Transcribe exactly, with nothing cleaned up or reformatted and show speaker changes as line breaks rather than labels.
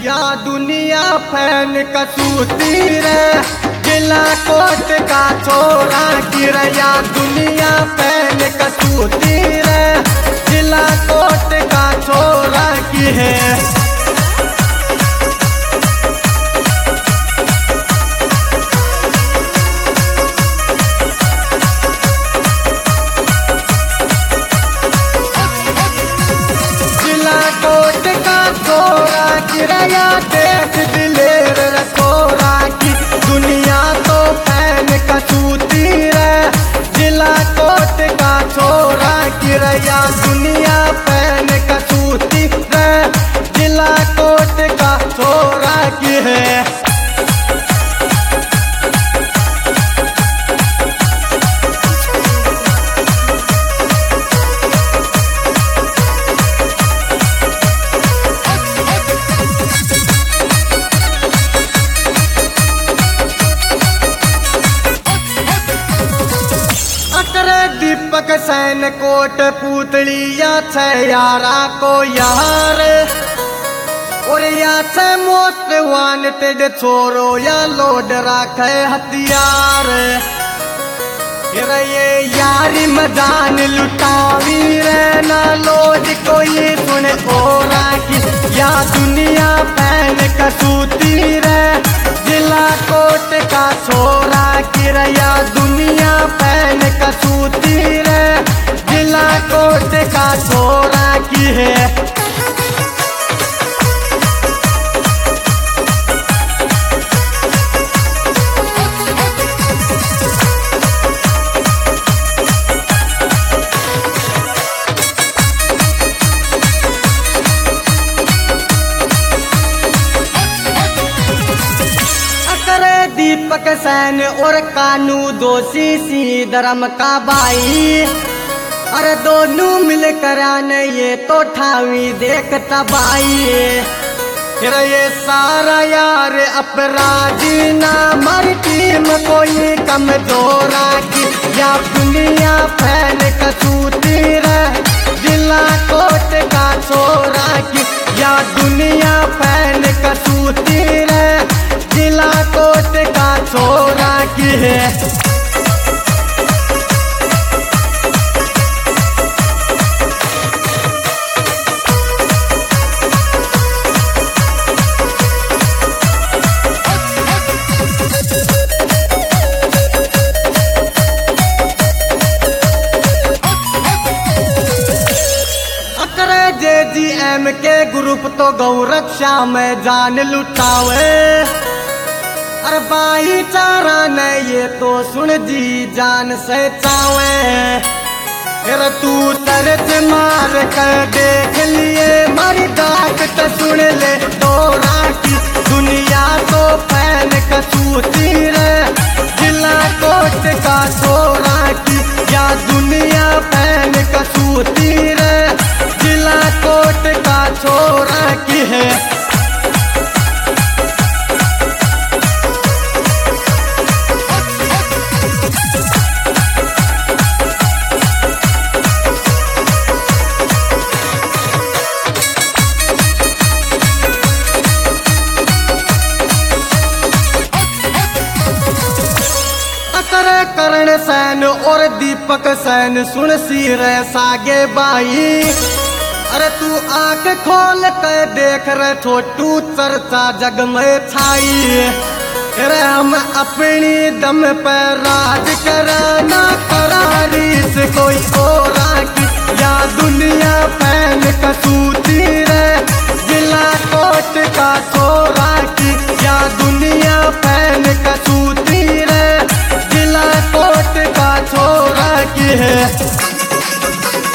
या दुनिया फैन कसूती रे जिला कोट का छोरा गिर या दुनिया फैन कसूती रे जिला कोट का छोरा की है। कोट का छोरा गिरया देख दिलेर रखोरा की दुनिया तो फैन कसूती रे जिला कोट का छोरा गिरया दुनिया फैन कसूती रे जिला कोट का छोरा की है। दीपक सैन कोट पुतलिया छ यारा को यार और या छ मोस्ट वांटेड छोरो या लोड राखे हथियार ये यारी मदान लुटावी रे ना लोड कोई सुने और की या दुनिया फैन कसूती रे जिला कोट का छोरा गिरया दुनिया फैन कसूती रे जिला कोट का छोरा की है। दीपक सैन और कानू दोषी सी धर्म का भाई अरे दोनों मिलकर आने ये तो ठावी देख तबाई फिर ये सारा यार अपराधी ना हमारी टीम कोई कमजोरा की या दुनिया फैन कसूती रे जिला कोट का छोरा की या दुनिया फैन कसूती रे जिला कोट का छोरा की है। अकरे जे जी एम के ग्रुप तो गौरक्षा में जान लुटावे अरे भाईचारा ने ये तो सुन जी जान से चावे फिर तू तरस मार कर देख लिए मारी डाक तो सुन ले तोरा की दुनिया तो फैन कसूती रे जिला कोट का छोरा की या दुनिया फैन कसूती रे जिला कोट का छोरा की है। करण सैन और दीपक सैन सुन सी रे सागे बाई अरे तू आंख खोल कर देख रे छोटू चर्चा जग में छाई अरे हम अपनी दम पर राज कराना करारी से कोई